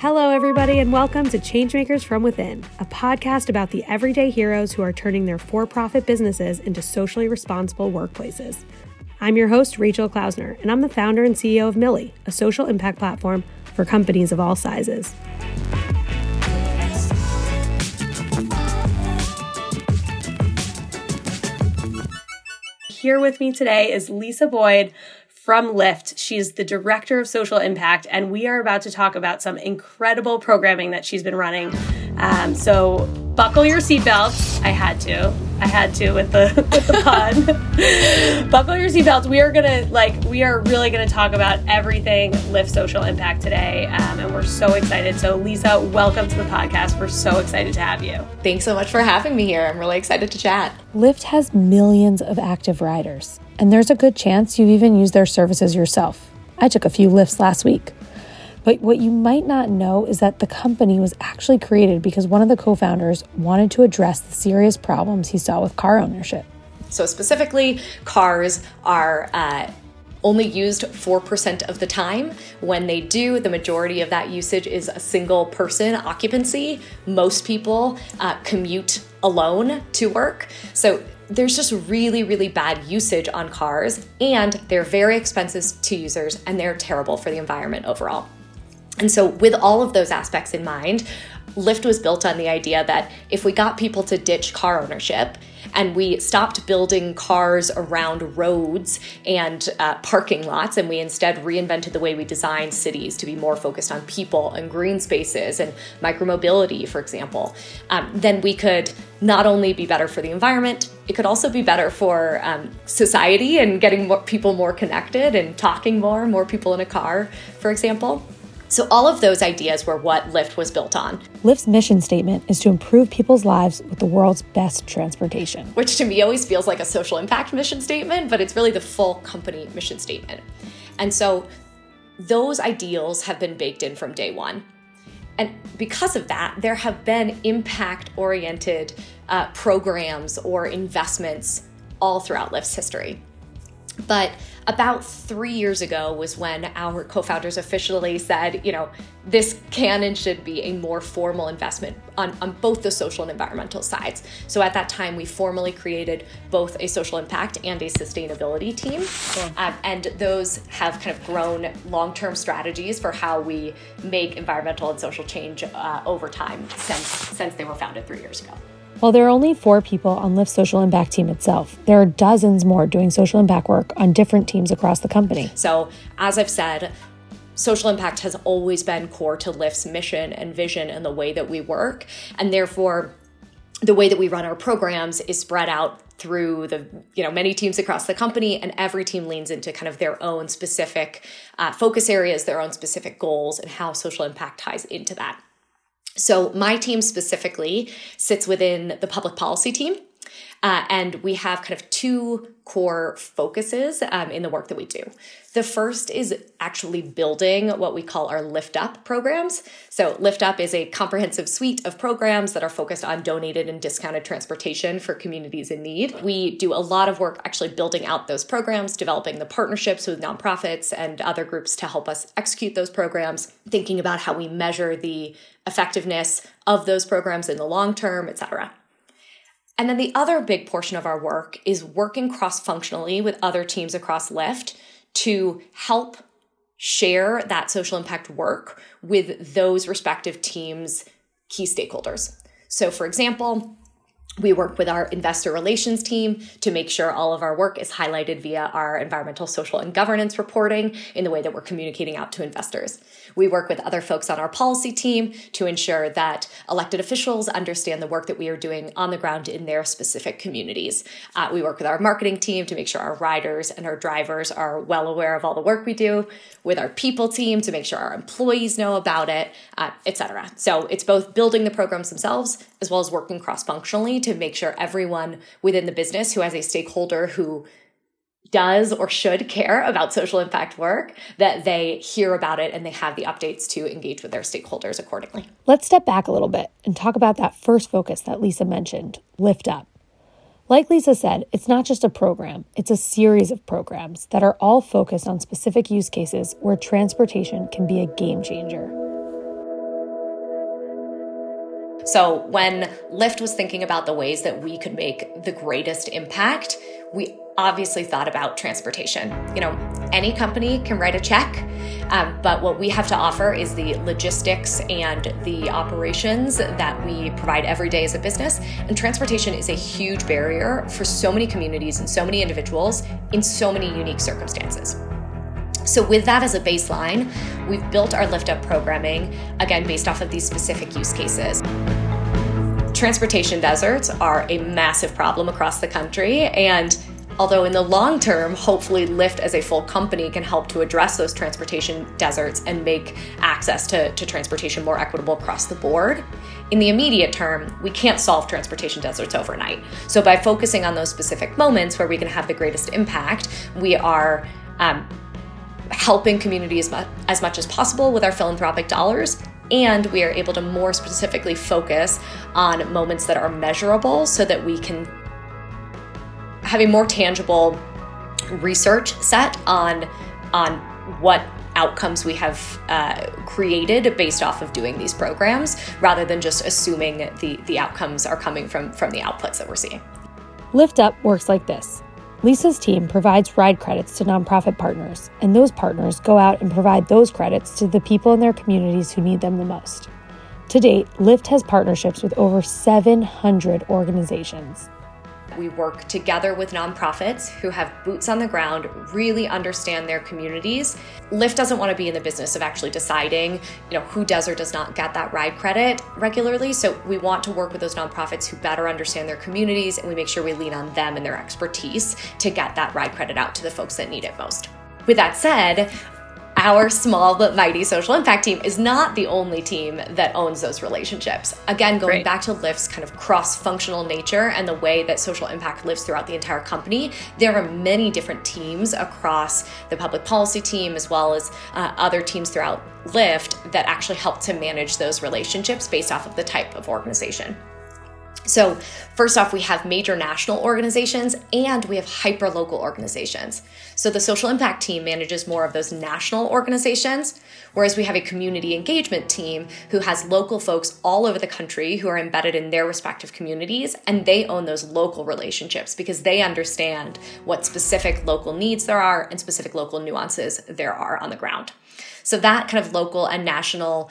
Hello, everybody, and welcome to Changemakers from Within, a podcast about the everyday heroes who are turning their for-profit businesses into socially responsible workplaces. I'm your host, Rachel Klausner, and I'm the founder and CEO of Millie, a social impact platform for companies of all sizes. Here with me today is Lisa Boyd from Lyft. She's the Director of Social Impact, and we are about to talk about some incredible programming that she's been running. So buckle your seatbelts. I had to with the pun. Buckle your seatbelts. We are really gonna talk about everything Lyft Social Impact today, and we're so excited. So Lisa, welcome to the podcast. We're so excited to have you. Thanks so much for having me here. I'm really excited to chat. Lyft has millions of active riders, and there's a good chance you've even used their services yourself. I took a few Lyfts last week. But what you might not know is that the company was actually created because one of the co-founders wanted to address the serious problems he saw with car ownership. So specifically, cars are only used 4% of the time. When they do, the majority of that usage is a single person occupancy. Most people commute alone to work. So there's just really, really bad usage on cars, and they're very expensive to users, and they're terrible for the environment overall. And so with all of those aspects in mind, Lyft was built on the idea that if we got people to ditch car ownership and we stopped building cars around roads and parking lots, and we instead reinvented the way we design cities to be more focused on people and green spaces and micromobility, for example, then we could not only be better for the environment, it could also be better for society and getting people more connected and talking more people in a car, for example. So all of those ideas were what Lyft was built on. Lyft's mission statement is to improve people's lives with the world's best transportation. Which to me always feels like a social impact mission statement, but it's really the full company mission statement. And so those ideals have been baked in from day one. And because of that, there have been impact-oriented programs or investments all throughout Lyft's history. But about 3 years ago was when our co-founders officially said, this can and should be a more formal investment on both the social and environmental sides. So at that time, we formally created both a social impact and a sustainability team. Cool. And those have kind of grown long-term strategies for how we make environmental and social change over time since they were founded 3 years ago. While there are only 4 people on Lyft's social impact team itself, there are dozens more doing social impact work on different teams across the company. So, as I've said, social impact has always been core to Lyft's mission and vision and the way that we work. And therefore, the way that we run our programs is spread out through the many teams across the company, and every team leans into kind of their own specific focus areas, their own specific goals, and how social impact ties into that. So my team specifically sits within the public policy team, and we have kind of 2 core focuses in the work that we do. The first is actually building what we call our Lyft Up programs. So Lyft Up is a comprehensive suite of programs that are focused on donated and discounted transportation for communities in need. We do a lot of work actually building out those programs, developing the partnerships with nonprofits and other groups to help us execute those programs, thinking about how we measure the effectiveness of those programs in the long term, et cetera. And then the other big portion of our work is working cross-functionally with other teams across Lyft to help share that social impact work with those respective teams' key stakeholders. So for example, we work with our investor relations team to make sure all of our work is highlighted via our environmental, social, and governance reporting in the way that we're communicating out to investors. We work with other folks on our policy team to ensure that elected officials understand the work that we are doing on the ground in their specific communities. We work with our marketing team to make sure our riders and our drivers are well aware of all the work we do, with our people team to make sure our employees know about it, et cetera. So it's both building the programs themselves as well as working cross-functionally to make sure everyone within the business who has a stakeholder who does or should care about social impact work, that they hear about it and they have the updates to engage with their stakeholders accordingly. Let's step back a little bit and talk about that first focus that Lisa mentioned, Lyft Up. Like Lisa said, it's not just a program, it's a series of programs that are all focused on specific use cases where transportation can be a game changer. So when Lyft was thinking about the ways that we could make the greatest impact, we obviously thought about transportation. Any company can write a check, but what we have to offer is the logistics and the operations that we provide every day as a business. And transportation is a huge barrier for so many communities and so many individuals in so many unique circumstances. So with that as a baseline, we've built our Lyft Up programming, again, based off of these specific use cases. Transportation deserts are a massive problem across the country, and although in the long term, hopefully Lyft as a full company can help to address those transportation deserts and make access to transportation more equitable across the board, in the immediate term, we can't solve transportation deserts overnight. So by focusing on those specific moments where we can have the greatest impact, we are helping communities as much as possible with our philanthropic dollars, and we are able to more specifically focus on moments that are measurable so that we can have a more tangible research set on what outcomes we have created based off of doing these programs, rather than just assuming the outcomes are coming from the outputs that we're seeing. Lyft Up works like this. Lisa's team provides ride credits to nonprofit partners, and those partners go out and provide those credits to the people in their communities who need them the most. To date, Lyft has partnerships with over 700 organizations. We work together with nonprofits who have boots on the ground, really understand their communities. Lyft doesn't want to be in the business of actually deciding, who does or does not get that ride credit regularly. So we want to work with those nonprofits who better understand their communities, and we make sure we lean on them and their expertise to get that ride credit out to the folks that need it most. With that said, our small but mighty social impact team is not the only team that owns those relationships. Again, going back to Lyft's kind of cross-functional nature and the way that social impact lives throughout the entire company, there are many different teams across the public policy team, as well as other teams throughout Lyft that actually help to manage those relationships based off of the type of organization. So first off, we have major national organizations and we have hyper-local organizations. So the social impact team manages more of those national organizations, whereas we have a community engagement team who has local folks all over the country who are embedded in their respective communities, and they own those local relationships because they understand what specific local needs there are and specific local nuances there are on the ground. So that kind of local and national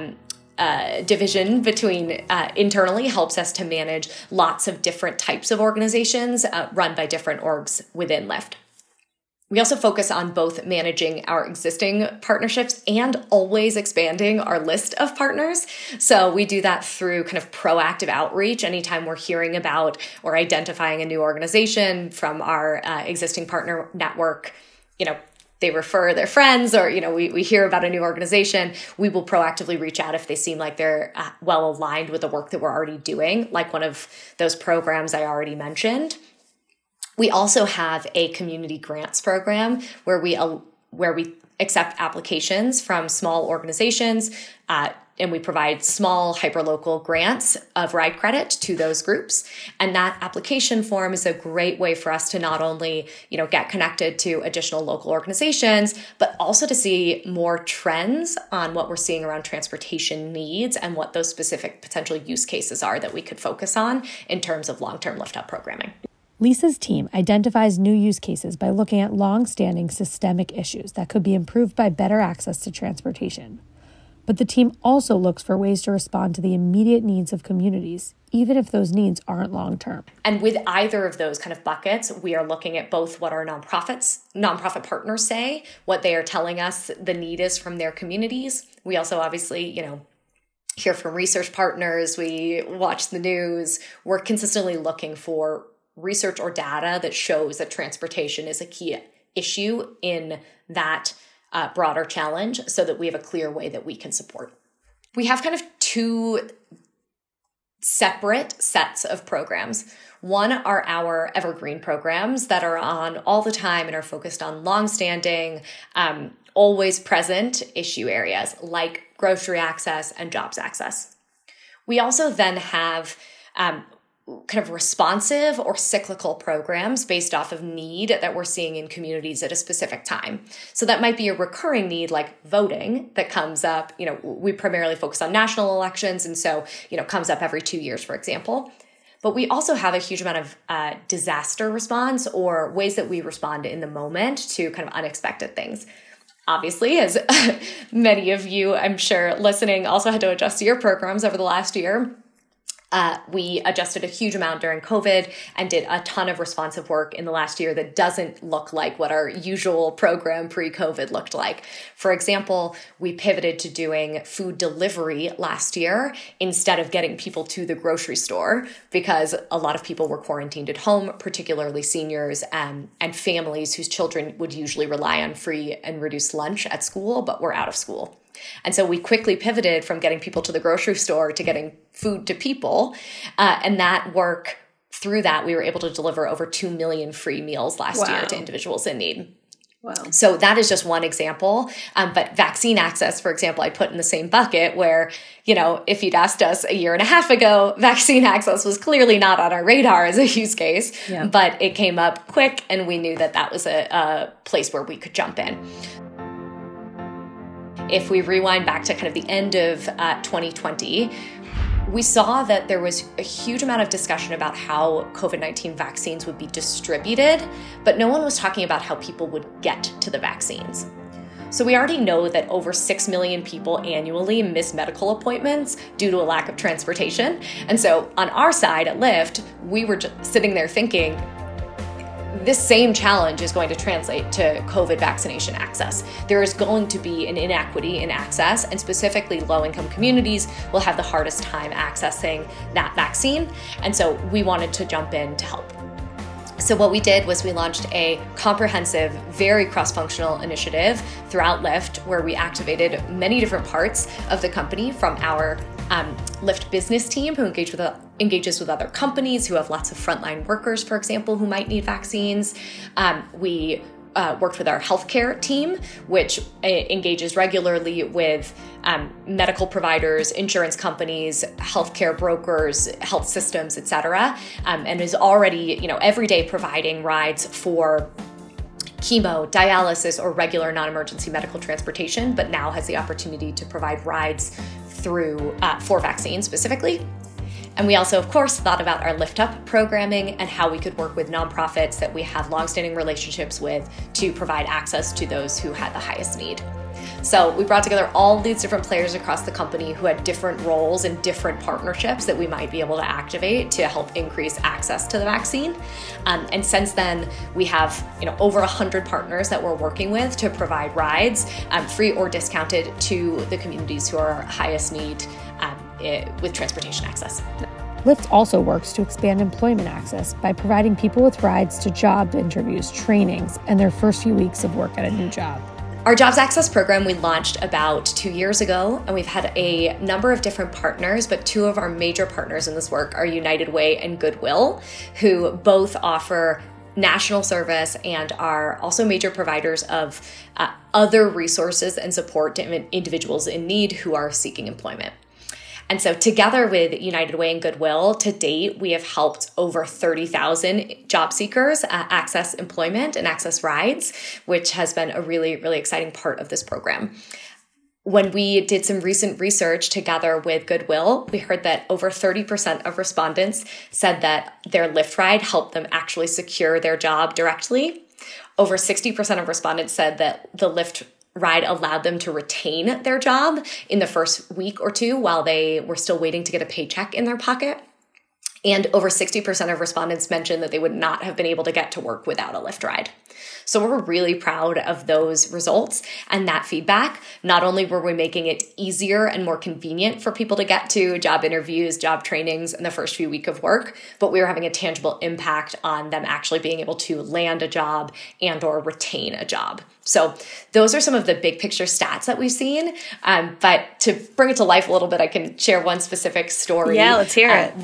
division between internally helps us to manage lots of different types of organizations run by different orgs within Lyft. We also focus on both managing our existing partnerships and always expanding our list of partners. So we do that through kind of proactive outreach. Anytime we're hearing about or identifying a new organization from our existing partner network, they refer their friends, or we hear about a new organization, we will proactively reach out if they seem like they're well aligned with the work that we're already doing, like one of those programs I already mentioned. We also have a community grants program where we accept applications from small organizations, and we provide small hyperlocal grants of ride credit to those groups. And that application form is a great way for us to not only, get connected to additional local organizations, but also to see more trends on what we're seeing around transportation needs and what those specific potential use cases are that we could focus on in terms of long-term Lyft Up programming. Lisa's team identifies new use cases by looking at long-standing systemic issues that could be improved by better access to transportation. But the team also looks for ways to respond to the immediate needs of communities, even if those needs aren't long-term. And with either of those kind of buckets, we are looking at both what our nonprofit partners say, what they are telling us the need is from their communities. We also obviously, hear from research partners. We watch the news. We're consistently looking for research or data that shows that transportation is a key issue in that broader challenge, so that we have a clear way that we can support. We have kind of two separate sets of programs. One are our evergreen programs that are on all the time and are focused on longstanding, always present issue areas like grocery access and jobs access. We also then have kind of responsive or cyclical programs based off of need that we're seeing in communities at a specific time. So that might be a recurring need like voting that comes up. We primarily focus on national elections. And so, comes up every 2 years, for example. But we also have a huge amount of disaster response or ways that we respond in the moment to kind of unexpected things. Obviously, as many of you, I'm sure, listening also had to adjust to your programs over the last year. We adjusted a huge amount during COVID and did a ton of responsive work in the last year that doesn't look like what our usual program pre-COVID looked like. For example, we pivoted to doing food delivery last year instead of getting people to the grocery store because a lot of people were quarantined at home, particularly seniors and families whose children would usually rely on free and reduced lunch at school, but were out of school. And so we quickly pivoted from getting people to the grocery store to getting food to people. And that work, through that, we were able to deliver over 2 million free meals last year to individuals in need. Wow. So that is just one example. But vaccine access, for example, I put in the same bucket where, if you'd asked us a year and a half ago, vaccine access was clearly not on our radar as a use case, but it came up quick and we knew that was a place where we could jump in. If we rewind back to kind of the end of 2020, we saw that there was a huge amount of discussion about how COVID-19 vaccines would be distributed, but no one was talking about how people would get to the vaccines. So we already know that over 6 million people annually miss medical appointments due to a lack of transportation. And so on our side at Lyft, we were just sitting there thinking, this same challenge is going to translate to COVID vaccination access. There is going to be an inequity in access, and specifically low-income communities will have the hardest time accessing that vaccine. And so we wanted to jump in to help. So what we did was we launched a comprehensive, very cross-functional initiative throughout Lyft, where we activated many different parts of the company, from our Lyft business team, who engages with other companies who have lots of frontline workers, for example, who might need vaccines. We worked with our healthcare team, which engages regularly with medical providers, insurance companies, healthcare brokers, health systems, et cetera, and is already, every day providing rides for chemo, dialysis, or regular non-emergency medical transportation, but now has the opportunity to provide rides through for vaccines specifically. And we also, of course, thought about our Lyft Up programming and how we could work with nonprofits that we have longstanding relationships with to provide access to those who had the highest need. So we brought together all these different players across the company who had different roles and different partnerships that we might be able to activate to help increase access to the vaccine. And since then, we have over 100 partners that we're working with to provide rides, free or discounted, to the communities who are highest need with transportation access. Lyft also works to expand employment access by providing people with rides to job interviews, trainings, and their first few weeks of work at a new job. Our Jobs Access program we launched about 2 years ago, and we've had a number of different partners, but two of our major partners in this work are United Way and Goodwill, who both offer national service and are also major providers of other resources and support to individuals in need who are seeking employment. And so together with United Way and Goodwill, to date, we have helped over 30,000 job seekers access employment and access rides, which has been a really, really exciting part of this program. When we did some recent research together with Goodwill, we heard that over 30% of respondents said that their Lyft ride helped them actually secure their job directly. Over 60% of respondents said that the Lyft ride allowed them to retain their job in the first week or two while they were still waiting to get a paycheck in their pocket. And over 60% of respondents mentioned that they would not have been able to get to work without a Lyft ride. So we're really proud of those results and that feedback. Not only were we making it easier and more convenient for people to get to job interviews, job trainings in the first few weeks of work, but we were having a tangible impact on them actually being able to land a job and or retain a job. So those are some of the big picture stats that we've seen. But to bring it to life a little bit, I can share one specific story. Yeah, let's hear it.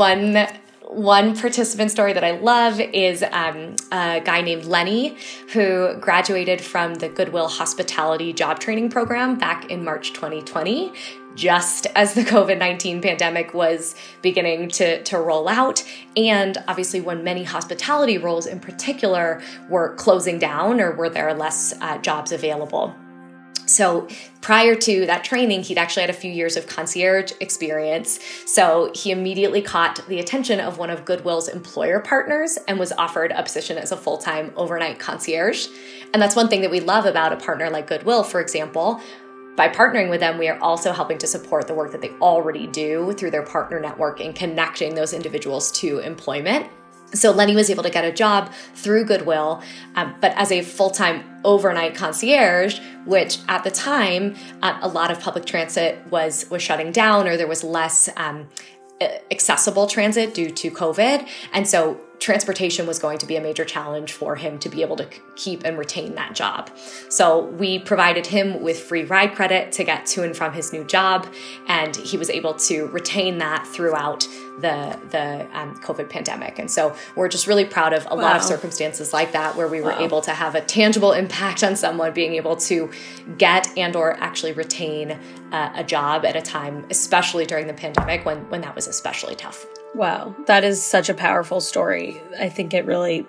One participant story that I love is a guy named Lenny, who graduated from the Goodwill Hospitality Job Training Program back in March 2020. just as the COVID-19 pandemic was beginning to roll out. And obviously when many hospitality roles in particular were closing down or were there less jobs available. So prior to that training, he'd actually had a few years of concierge experience. So he immediately caught the attention of one of Goodwill's employer partners and was offered a position as a full-time overnight concierge. And that's one thing that we love about a partner like Goodwill, for example. By partnering with them, we are also helping to support the work that they already do through their partner network and connecting those individuals to employment. So Lenny was able to get a job through Goodwill, but as a full-time overnight concierge, which at the time, a lot of public transit was shutting down, or there was less accessible transit due to COVID. And so transportation was going to be a major challenge for him to be able to keep and retain that job. So we provided him with free ride credit to get to and from his new job, and he was able to retain that throughout the COVID pandemic. And so we're just really proud of a lot of circumstances like that, where we were able to have a tangible impact on someone being able to get and or actually retain a job at a time, especially during the pandemic when that was especially tough. Wow, that is such a powerful story. I think it really,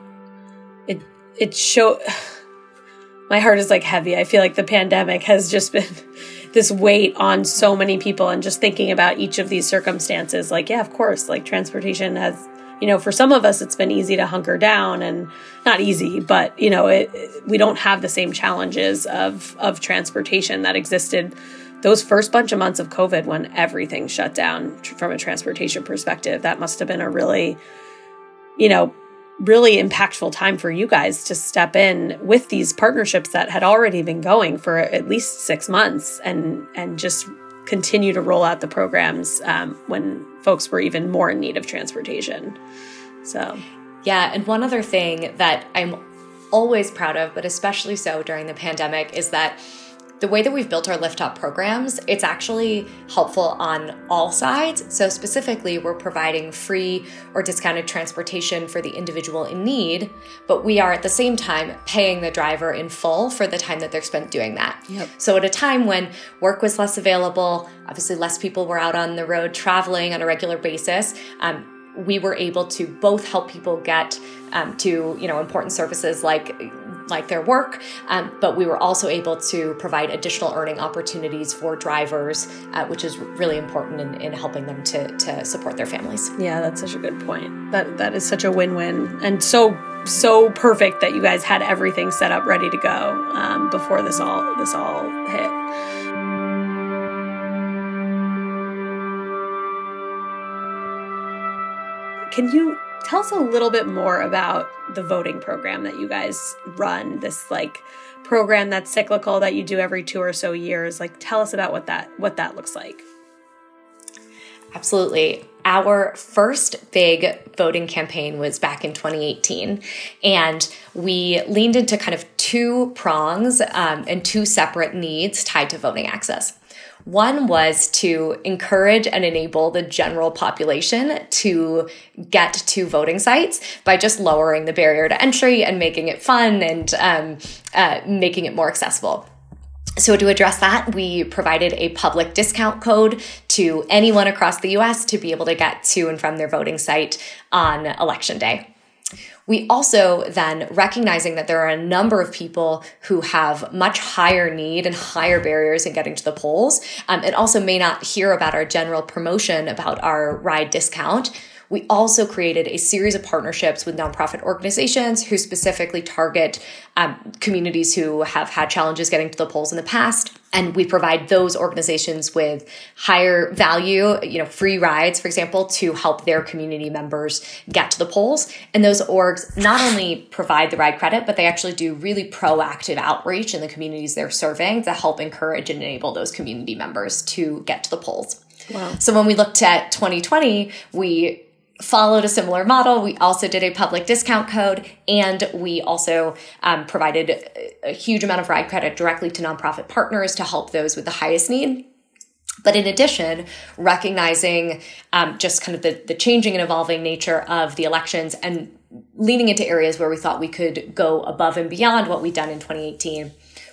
it show. My heart is heavy. I feel like the pandemic has just been this weight on so many people, and just thinking about each of these circumstances, yeah, of course, transportation has, for some of us, it's been easy to hunker down, and not easy, but, we don't have the same challenges of transportation that existed those first bunch of months of COVID when everything shut down from a transportation perspective. That must have been a really, really impactful time for you guys to step in with these partnerships that had already been going for at least 6 months, and just continue to roll out the programs when folks were even more in need of transportation. So, yeah. And one other thing that I'm always proud of, but especially so during the pandemic, is that the way that we've built our Lift Up programs, it's actually helpful on all sides. So specifically, we're providing free or discounted transportation for the individual in need, but we are at the same time paying the driver in full for the time that they're spent doing that. Yep. So at a time when work was less available, obviously less people were out on the road traveling on a regular basis, we were able to both help people get to important services like their work, but we were also able to provide additional earning opportunities for drivers, which is really important in helping them to support their families. Yeah, that's such a good point. That is such a win-win, and so perfect that you guys had everything set up ready to go before this all hit. Can you tell us a little bit more about the voting program that you guys run, this program that's cyclical that you do every 2 or so years? Tell us about what that looks like. Absolutely. Our first big voting campaign was back in 2018, and we leaned into kind of 2 prongs and 2 separate needs tied to voting access. One was to encourage and enable the general population to get to voting sites by just lowering the barrier to entry and making it fun and making it more accessible. So to address that, we provided a public discount code to anyone across the U.S. to be able to get to and from their voting site on Election Day. We also then, recognizing that there are a number of people who have much higher need and higher barriers in getting to the polls, and also may not hear about our general promotion about our ride discount, we also created a series of partnerships with nonprofit organizations who specifically target communities who have had challenges getting to the polls in the past. And we provide those organizations with higher value, free rides, for example, to help their community members get to the polls. And those orgs not only provide the ride credit, but they actually do really proactive outreach in the communities they're serving to help encourage and enable those community members to get to the polls. Wow. So when we looked at 2020, we followed a similar model. We also did a public discount code, and we also provided a huge amount of ride credit directly to nonprofit partners to help those with the highest need. But in addition, recognizing just kind of the changing and evolving nature of the elections and leaning into areas where we thought we could go above and beyond what we'd done in 2018,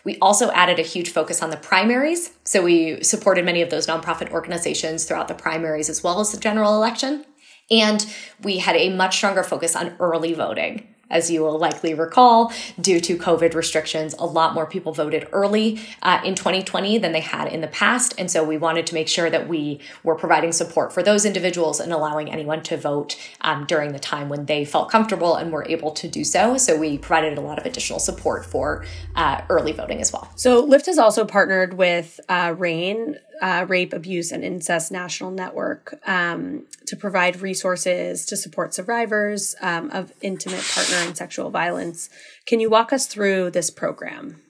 We also added a huge focus on the primaries. So we supported many of those nonprofit organizations throughout the primaries as well as the general election. And we had a much stronger focus on early voting. As you will likely recall, due to COVID restrictions, a lot more people voted early in 2020 than they had in the past. And so we wanted to make sure that we were providing support for those individuals and allowing anyone to vote during the time when they felt comfortable and were able to do so. So we provided a lot of additional support for early voting as well. So Lyft has also partnered with RAINN, Rape, Abuse, and Incest National Network, to provide resources to support survivors of intimate partner and sexual violence. Can you walk us through this program?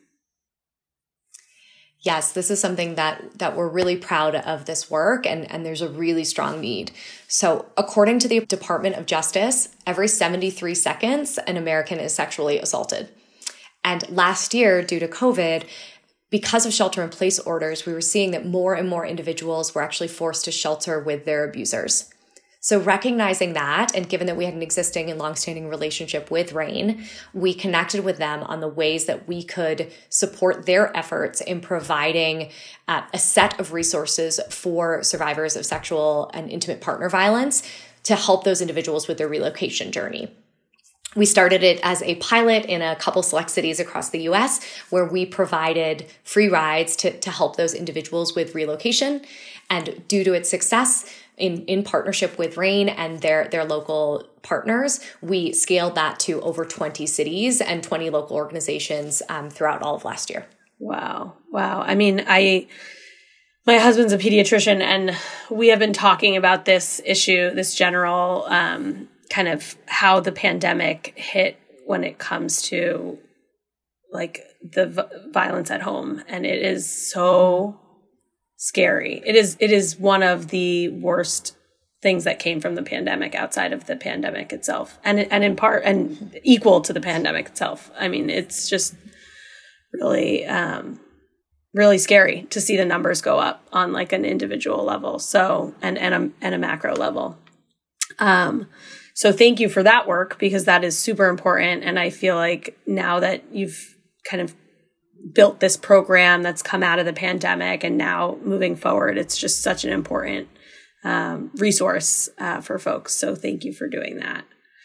Yes, this is something that we're really proud of this work, and there's a really strong need. So according to the Department of Justice, every 73 seconds, an American is sexually assaulted. And last year, due to COVID, because of shelter-in-place orders, we were seeing that more and more individuals were actually forced to shelter with their abusers. So recognizing that, and given that we had an existing and longstanding relationship with RAINN, we connected with them on the ways that we could support their efforts in providing a set of resources for survivors of sexual and intimate partner violence to help those individuals with their relocation journey. We started it as a pilot in a couple select cities across the US where we provided free rides to help those individuals with relocation. And due to its success in partnership with RAINN and their local partners, we scaled that to over 20 cities and 20 local organizations throughout all of last year. Wow. I mean, my husband's a pediatrician, and we have been talking about this issue, this general kind of how the pandemic hit when it comes to like the violence at home. And it is so scary. It is one of the worst things that came from the pandemic outside of the pandemic itself. And in part, and equal to the pandemic itself. I mean, it's just really, really scary to see the numbers go up on like an individual level. So, and a macro level. So thank you for that work, because that is super important. And I feel like now that you've kind of built this program that's come out of the pandemic and now moving forward, it's just such an important resource for folks. So thank you for doing that.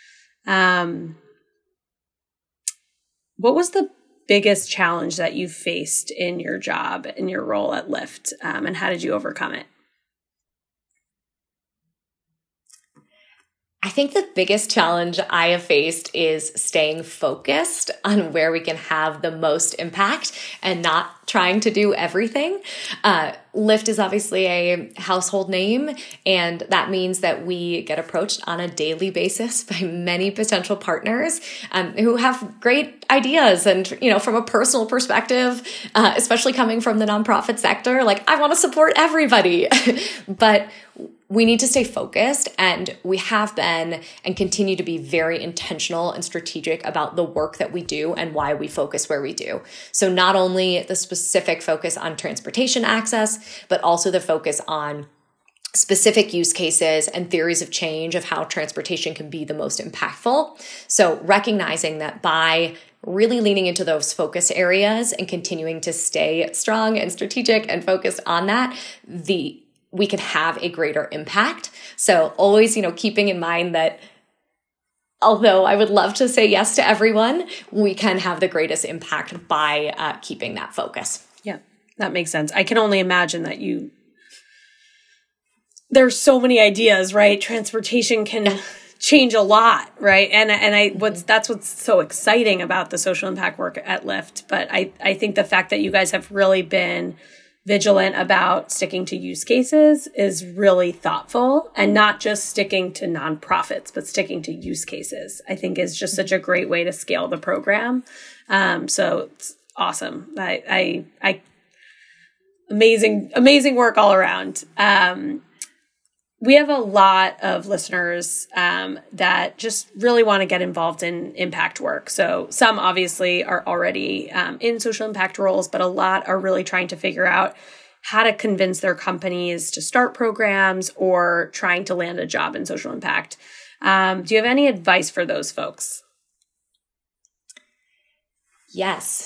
What was the biggest challenge that you faced in your job, in your role at Lyft, and how did you overcome it? I think the biggest challenge I have faced is staying focused on where we can have the most impact and not trying to do everything. Lyft is obviously a household name, and that means that we get approached on a daily basis by many potential partners who have great ideas. And, from a personal perspective, especially coming from the nonprofit sector, like I want to support everybody, but we need to stay focused, and we have been and continue to be very intentional and strategic about the work that we do and why we focus where we do. So not only the specific focus on transportation access, but also the focus on specific use cases and theories of change of how transportation can be the most impactful. So recognizing that by really leaning into those focus areas and continuing to stay strong and strategic and focused on that, we can have a greater impact. So always, keeping in mind that although I would love to say yes to everyone, we can have the greatest impact by keeping that focus. Yeah, that makes sense. I can only imagine that there's so many ideas, right? Transportation can change a lot, right? And that's what's so exciting about the social impact work at Lyft. But I think the fact that you guys have really been vigilant about sticking to use cases is really thoughtful, and not just sticking to nonprofits, but sticking to use cases, I think is just such a great way to scale the program. So it's awesome. I amazing work all around. We have a lot of listeners that just really want to get involved in impact work. So some obviously are already in social impact roles, but a lot are really trying to figure out how to convince their companies to start programs or trying to land a job in social impact. Do you have any advice for those folks? Yes.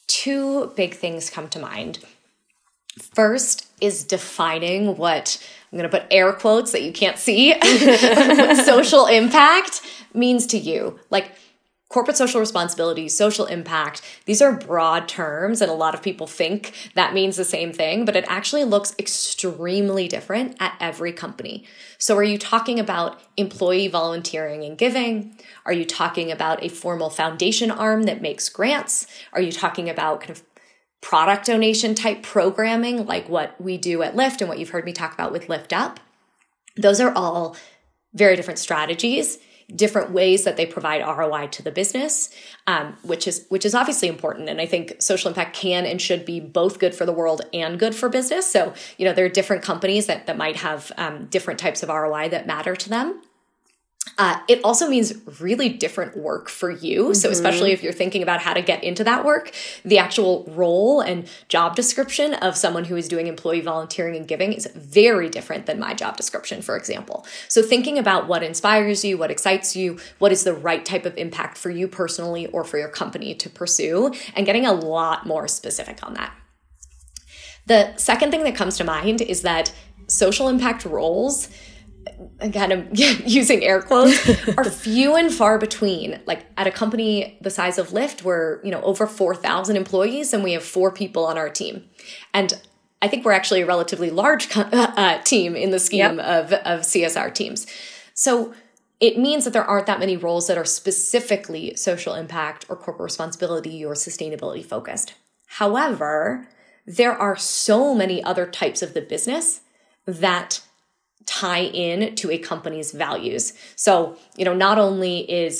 two big things come to mind. First is defining what, I'm going to put air quotes that you can't see, what social impact means to you. Like corporate social responsibility, social impact, these are broad terms, and a lot of people think that means the same thing, but it actually looks extremely different at every company. So are you talking about employee volunteering and giving? Are you talking about a formal foundation arm that makes grants? Are you talking about kind of product donation type programming like what we do at Lyft and what you've heard me talk about with Lyft Up? Those are all very different strategies, different ways that they provide ROI to the business, which is obviously important. And I think social impact can and should be both good for the world and good for business. So, there are different companies that might have different types of ROI that matter to them. It also means really different work for you. So especially if you're thinking about how to get into that work, the actual role and job description of someone who is doing employee volunteering and giving is very different than my job description, for example. So thinking about what inspires you, what excites you, what is the right type of impact for you personally or for your company to pursue, and getting a lot more specific on that. The second thing that comes to mind is that social impact roles, kind of using air quotes, are few and far between. Like at a company the size of Lyft, we're, over 4,000 employees and we have 4 people on our team. And I think we're actually a relatively large team in the scheme of CSR teams. So it means that there aren't that many roles that are specifically social impact or corporate responsibility or sustainability focused. However, there are so many other types of the business that tie in to a company's values. So, not only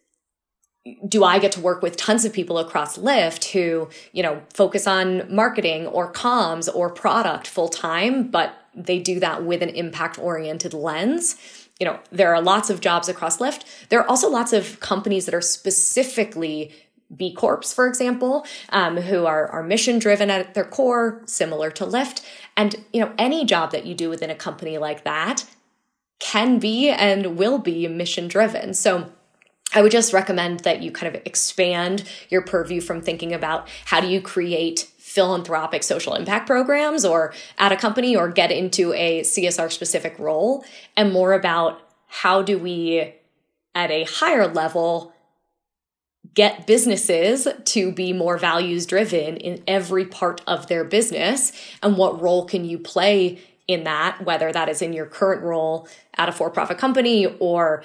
do I get to work with tons of people across Lyft who, focus on marketing or comms or product full time, but they do that with an impact-oriented lens. There are lots of jobs across Lyft. There are also lots of companies that are specifically B Corps, for example, who are mission-driven at their core, similar to Lyft. And, any job that you do within a company like that can be and will be mission-driven. So I would just recommend that you kind of expand your purview from thinking about how do you create philanthropic social impact programs or at a company or get into a CSR-specific role, and more about how do we, at a higher level, get businesses to be more values driven in every part of their business, and what role can you play in that, whether that is in your current role at a for-profit company or,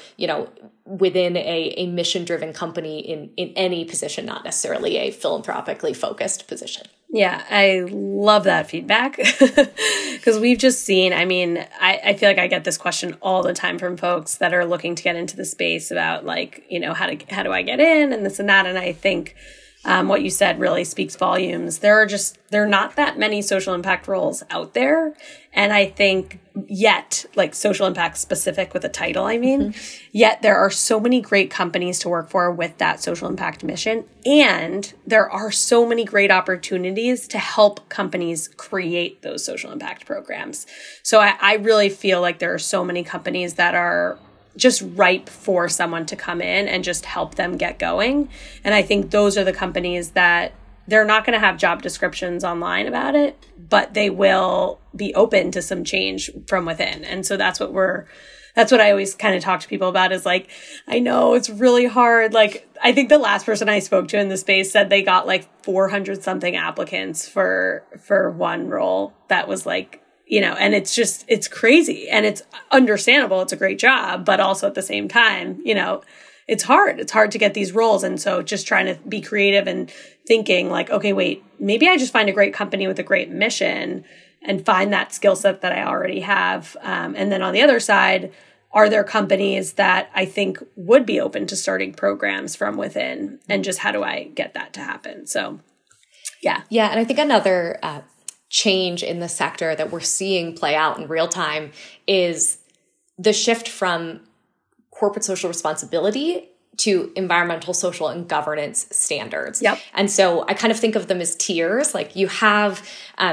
within a mission-driven company in any position, not necessarily a philanthropically focused position. Yeah, I love that feedback because we've just seen, I feel like I get this question all the time from folks that are looking to get into the space about how do I get in and this and that. And I think what you said really speaks volumes. There are not that many social impact roles out there. And I think yet, like social impact specific with a title, yet there are so many great companies to work for with that social impact mission. And there are so many great opportunities to help companies create those social impact programs. So I really feel like there are so many companies that are just ripe for someone to come in and just help them get going. And I think those are the companies that they're not going to have job descriptions online about it, but they will be open to some change from within. And so that's what I always kind of talk to people about is like, I know it's really hard. Like, I think the last person I spoke to in the space said they got like 400 something applicants for one role that was like, and it's crazy and it's understandable. It's a great job, but also at the same time, it's hard. It's hard to get these roles. And so just trying to be creative and thinking like, okay, wait, maybe I just find a great company with a great mission and find that skill set that I already have. And then on the other side, are there companies that I think would be open to starting programs from within? And just how do I get that to happen? So, yeah. Yeah. And I think another change in the sector that we're seeing play out in real time is the shift from corporate social responsibility to environmental, social, and governance standards. Yep. And so I kind of think of them as tiers. Like you have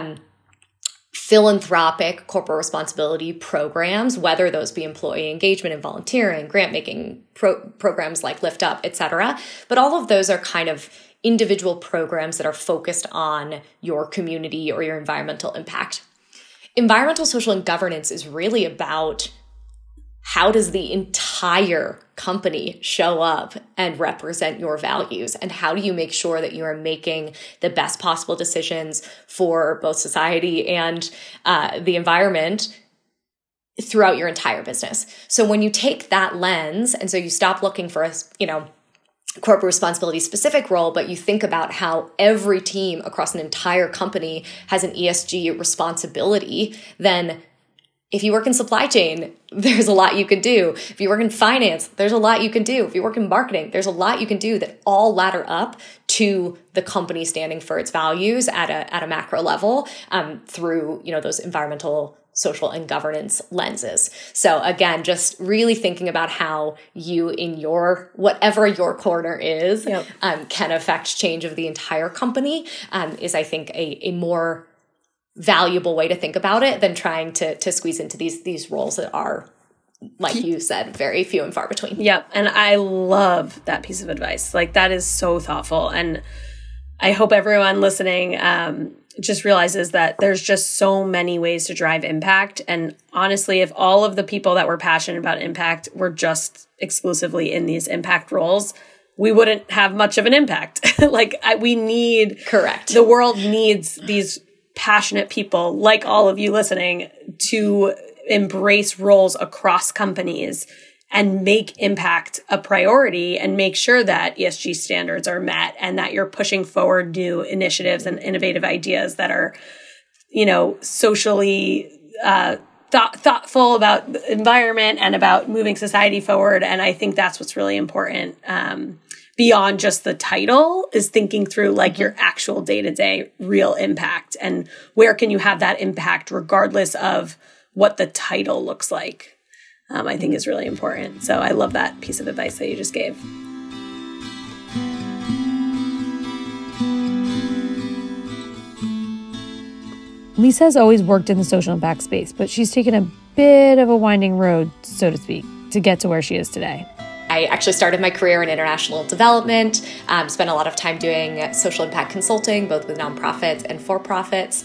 philanthropic corporate responsibility programs, whether those be employee engagement and volunteering, grant making programs like Lyft Up, et cetera. But all of those are kind of individual programs that are focused on your community or your environmental impact. Environmental, social, and governance is really about how does the entire company show up and represent your values? And how do you make sure that you are making the best possible decisions for both society and the environment throughout your entire business? So when you take that lens, and so you stop looking for a, corporate responsibility specific role, but you think about how every team across an entire company has an ESG responsibility, then if you work in supply chain, there's a lot you can do. If you work in finance, there's a lot you can do. If you work in marketing, there's a lot you can do that all ladder up to the company standing for its values at a macro level through those environmental, social, and governance lenses. So again, just really thinking about how you in your, whatever your corner is, can affect change of the entire company is, I think, a more valuable way to think about it than trying to squeeze into these roles that are, like you said, very few and far between. Yep. And I love that piece of advice. Like, that is so thoughtful. And I hope everyone listening just realizes that there's just so many ways to drive impact. And honestly, if all of the people that were passionate about impact were just exclusively in these impact roles, we wouldn't have much of an impact. We need... Correct. The world needs these passionate people like all of you listening to embrace roles across companies and make impact a priority and make sure that ESG standards are met and that you're pushing forward new initiatives and innovative ideas that are, socially thoughtful about the environment and about moving society forward. And I think that's what's really important. Beyond just the title, is thinking through your actual day-to-day real impact and where can you have that impact regardless of what the title looks like, I think is really important. So I love that piece of advice that you just gave. Lisa has always worked in the social impact space, but she's taken a bit of a winding road, so to speak, to get to where she is today. I actually started my career in international development, spent a lot of time doing social impact consulting, both with nonprofits and for-profits.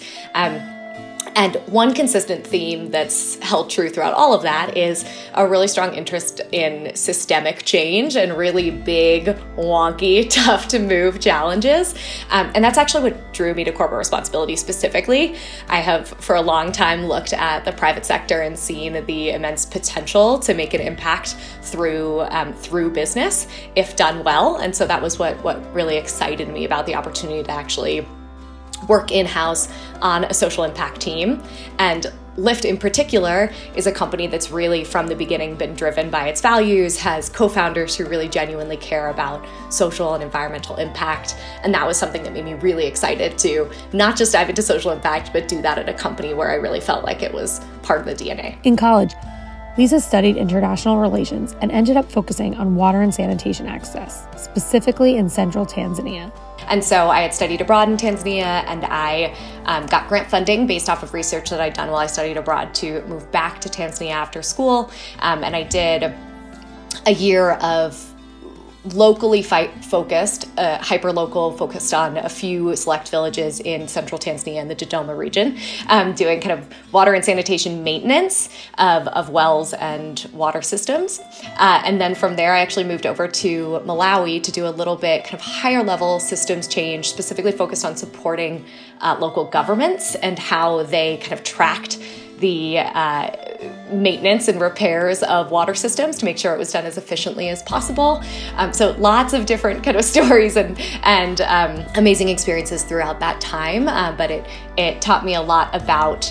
And one consistent theme that's held true throughout all of that is a really strong interest in systemic change and really big, wonky, tough to move challenges. And that's actually what drew me to corporate responsibility specifically. I have for a long time looked at the private sector and seen the immense potential to make an impact through business if done well. And so that was what really excited me about the opportunity to actually work in-house on a social impact team. And Lyft in particular is a company that's really from the beginning been driven by its values, has co-founders who really genuinely care about social and environmental impact. And that was something that made me really excited to not just dive into social impact, but do that at a company where I really felt like it was part of the DNA. In college, Lisa studied international relations and ended up focusing on water and sanitation access, specifically in central Tanzania. And so I had studied abroad in Tanzania, and I got grant funding based off of research that I'd done while I studied abroad to move back to Tanzania after school. And I did a year of locally focused, hyper-local, focused on a few select villages in central Tanzania in the Dodoma region, doing kind of water and sanitation maintenance of wells and water systems. And then from there, I actually moved over to Malawi to do a little bit kind of higher level systems change, specifically focused on supporting local governments and how they kind of tracked the maintenance and repairs of water systems to make sure it was done as efficiently as possible. So lots of different kind of stories and amazing experiences throughout that time. But it taught me a lot about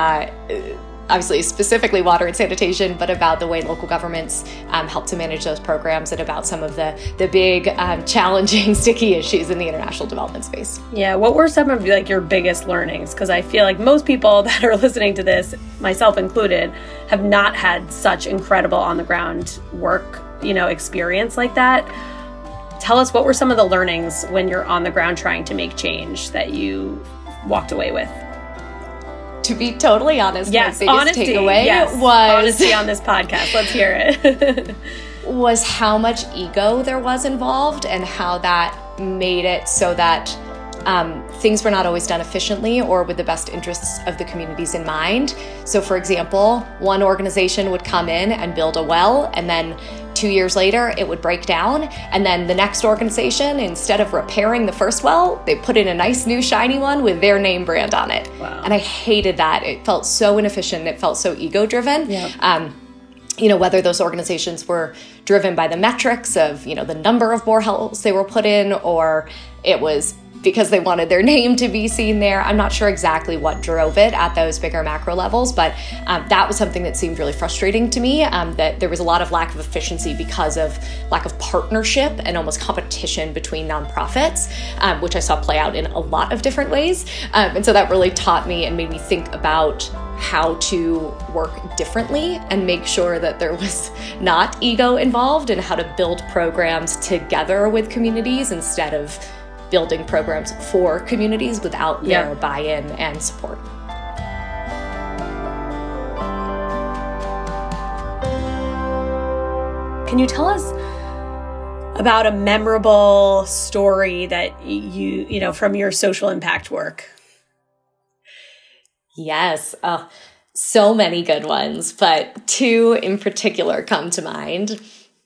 obviously specifically water and sanitation, but about the way local governments help to manage those programs and about some of the big challenging sticky issues in the international development space. Yeah, what were some of your biggest learnings? Because I feel like most people that are listening to this, myself included, have not had such incredible on the ground work, experience like that. Tell us, what were some of the learnings when you're on the ground trying to make change that you walked away with? To be totally honest, yes, my biggest honesty, takeaway yes, was honesty on this podcast. Let's hear it. was how much ego there was involved and how that made it so that things were not always done efficiently or with the best interests of the communities in mind. So for example, one organization would come in and build a well, and then 2 years later, it would break down. And then the next organization, instead of repairing the first well, they put in a nice new shiny one with their name brand on it. Wow. And I hated that. It felt so inefficient. It felt so ego-driven. Yeah. Whether those organizations were driven by the metrics of, the number of boreholes they were put in, or it was because they wanted their name to be seen there. I'm not sure exactly what drove it at those bigger macro levels, but that was something that seemed really frustrating to me, that there was a lot of lack of efficiency because of lack of partnership and almost competition between nonprofits, which I saw play out in a lot of different ways. And so that really taught me and made me think about how to work differently and make sure that there was not ego involved, and how to build programs together with communities instead of building programs for communities without their buy-in and support. Can you tell us about a memorable story that you from your social impact work? Yes, so many good ones, but two in particular come to mind.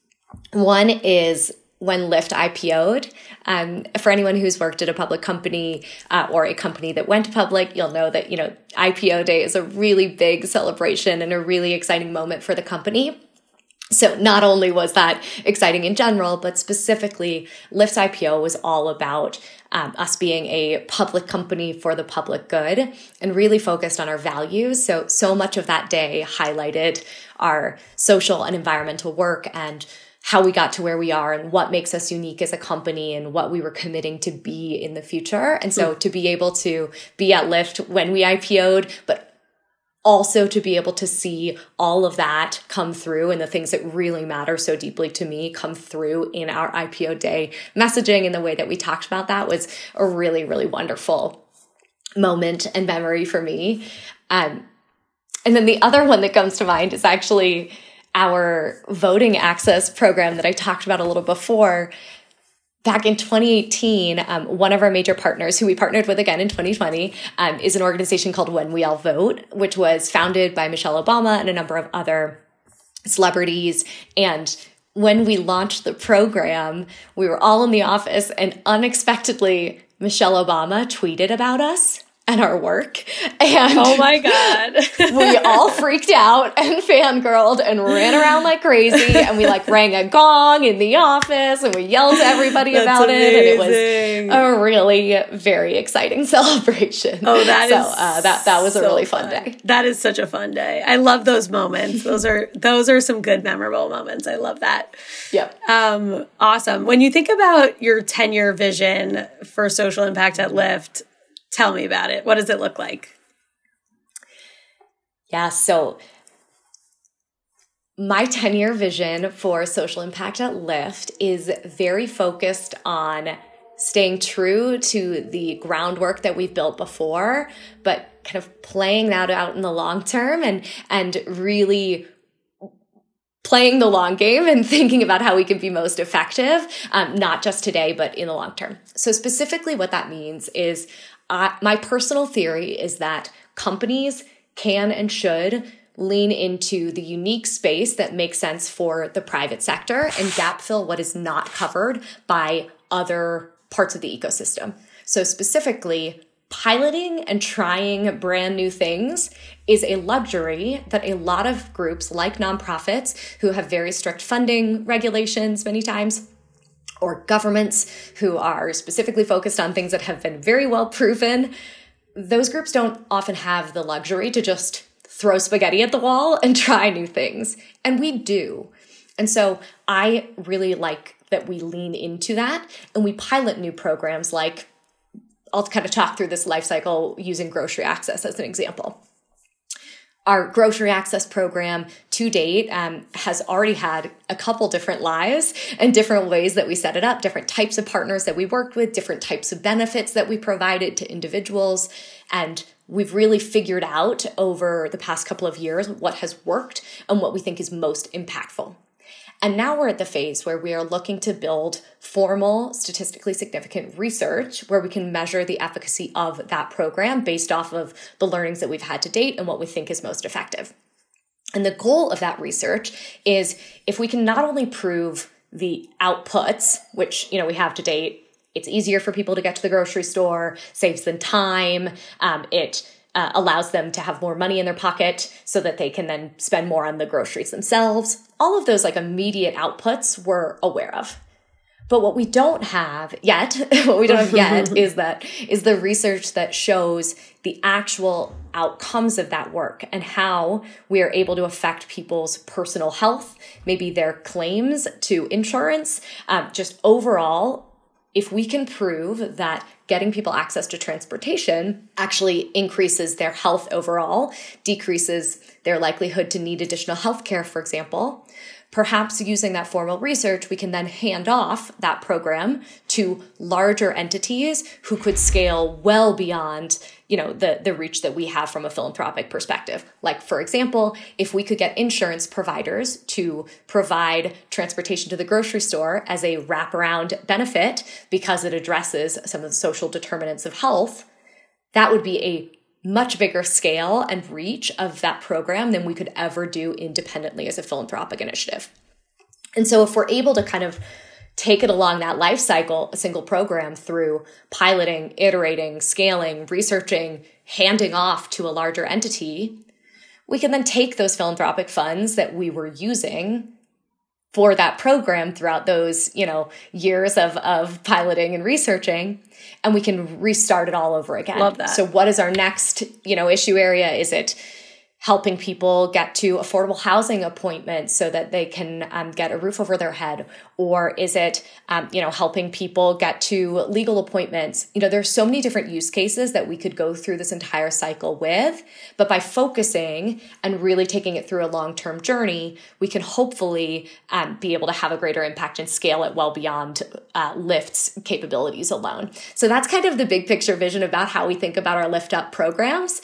One is when Lyft IPO'd. For anyone who's worked at a public company or a company that went public, you'll know that, IPO day is a really big celebration and a really exciting moment for the company. So not only was that exciting in general, but specifically Lyft's IPO was all about us being a public company for the public good and really focused on our values. So much of that day highlighted our social and environmental work and how we got to where we are and what makes us unique as a company and what we were committing to be in the future. And so to be able to be at Lyft when we IPO'd, but also to be able to see all of that come through and the things that really matter so deeply to me come through in our IPO day messaging and the way that we talked about that was a really, really wonderful moment and memory for me. And then the other one that comes to mind is actually our voting access program that I talked about a little before. Back in 2018, one of our major partners, who we partnered with again in 2020, is an organization called When We All Vote, which was founded by Michelle Obama and a number of other celebrities. And when we launched the program, we were all in the office, and unexpectedly, Michelle Obama tweeted about us and our work. And oh my God. we all freaked out and fangirled and ran around like crazy. And we rang a gong in the office and we yelled to everybody about it. And it was a really very exciting celebration. Oh, that was a really fun day. That is such a fun day. I love those moments. Those are some good memorable moments. I love that. Yep. Awesome. When you think about your 10-year vision for social impact at Lyft, tell me about it. What does it look like? Yeah, so my 10-year vision for social impact at Lyft is very focused on staying true to the groundwork that we've built before, but kind of playing that out in the long term and really playing the long game and thinking about how we can be most effective, not just today, but in the long term. So specifically what that means is my personal theory is that companies can and should lean into the unique space that makes sense for the private sector and gap fill what is not covered by other parts of the ecosystem. So specifically, piloting and trying brand new things is a luxury that a lot of groups like nonprofits who have very strict funding regulations many times, or governments who are specifically focused on things that have been very well proven, those groups don't often have the luxury to just throw spaghetti at the wall and try new things. And we do. And so I really like that we lean into that and we pilot new programs like, I'll kind of talk through this life cycle using grocery access as an example. Our grocery access program to date has already had a couple different lives and different ways that we set it up, different types of partners that we worked with, different types of benefits that we provided to individuals. And we've really figured out over the past couple of years what has worked and what we think is most impactful. And now we're at the phase where we are looking to build formal, statistically significant research where we can measure the efficacy of that program based off of the learnings that we've had to date and what we think is most effective. And the goal of that research is if we can not only prove the outputs, which, we have to date, it's easier for people to get to the grocery store, saves them time, it allows them to have more money in their pocket so that they can then spend more on the groceries themselves. All of those immediate outputs we're aware of. But what we don't have yet, is the research that shows the actual outcomes of that work and how we are able to affect people's personal health, maybe their claims to insurance, just overall. If we can prove that getting people access to transportation actually increases their health overall, decreases their likelihood to need additional health care, for example, perhaps using that formal research, we can then hand off that program to larger entities who could scale well beyond, the reach that we have from a philanthropic perspective. Like, for example, if we could get insurance providers to provide transportation to the grocery store as a wraparound benefit because it addresses some of the social determinants of health, that would be a much bigger scale and reach of that program than we could ever do independently as a philanthropic initiative. And so if we're able to kind of take it along that life cycle, a single program through piloting, iterating, scaling, researching, handing off to a larger entity, we can then take those philanthropic funds that we were using for that program throughout those, years of piloting and researching, and we can restart it all over again. Love that. So what is our next, issue area? Is it helping people get to affordable housing appointments so that they can get a roof over their head? Or is it, helping people get to legal appointments? There's so many different use cases that we could go through this entire cycle with, but by focusing and really taking it through a long-term journey, we can hopefully be able to have a greater impact and scale it well beyond Lyft's capabilities alone. So that's kind of the big picture vision about how we think about our Lyft Up programs.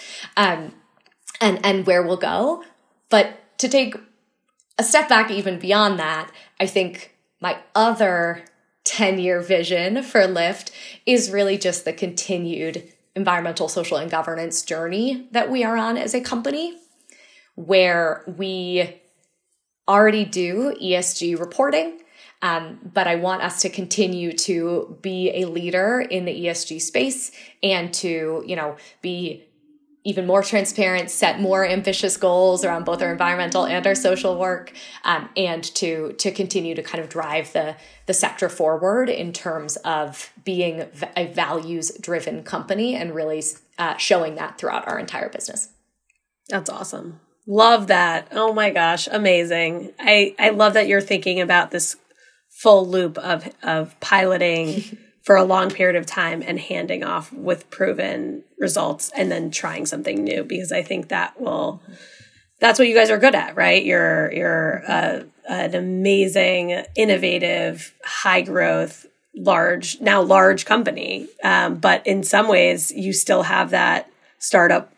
And where we'll go. But to take a step back even beyond that, I think my other 10-year vision for Lyft is really just the continued environmental, social, and governance journey that we are on as a company, where we already do ESG reporting, but I want us to continue to be a leader in the ESG space and to, be even more transparent, set more ambitious goals around both our environmental and our social work, and to continue to kind of drive the sector forward in terms of being a values-driven company and really showing that throughout our entire business. That's awesome. Love that. Oh my gosh, amazing. I love that you're thinking about this full loop of piloting for a long period of time and handing off with proven results and then trying something new, because I think that's what you guys are good at, right? You're an amazing, innovative, high growth, large company. But in some ways you still have that startup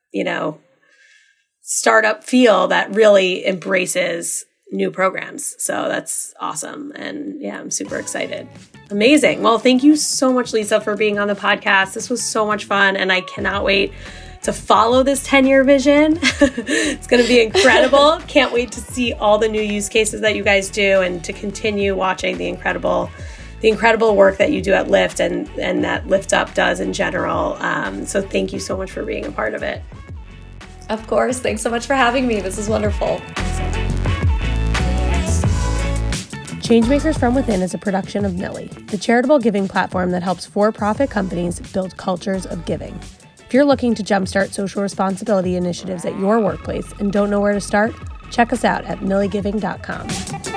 feel that really embraces new programs. So that's awesome. And yeah, I'm super excited. Amazing. Well, thank you so much, Lisa, for being on the podcast. This was so much fun. And I cannot wait to follow this 10-year vision. It's going to be incredible. Can't wait to see all the new use cases that you guys do and to continue watching the incredible work that you do at Lyft and that Lyft Up does in general. So thank you so much for being a part of it. Of course. Thanks so much for having me. This is wonderful. Changemakers from Within is a production of Millie, the charitable giving platform that helps for-profit companies build cultures of giving. If you're looking to jumpstart social responsibility initiatives at your workplace and don't know where to start, check us out at milligiving.com.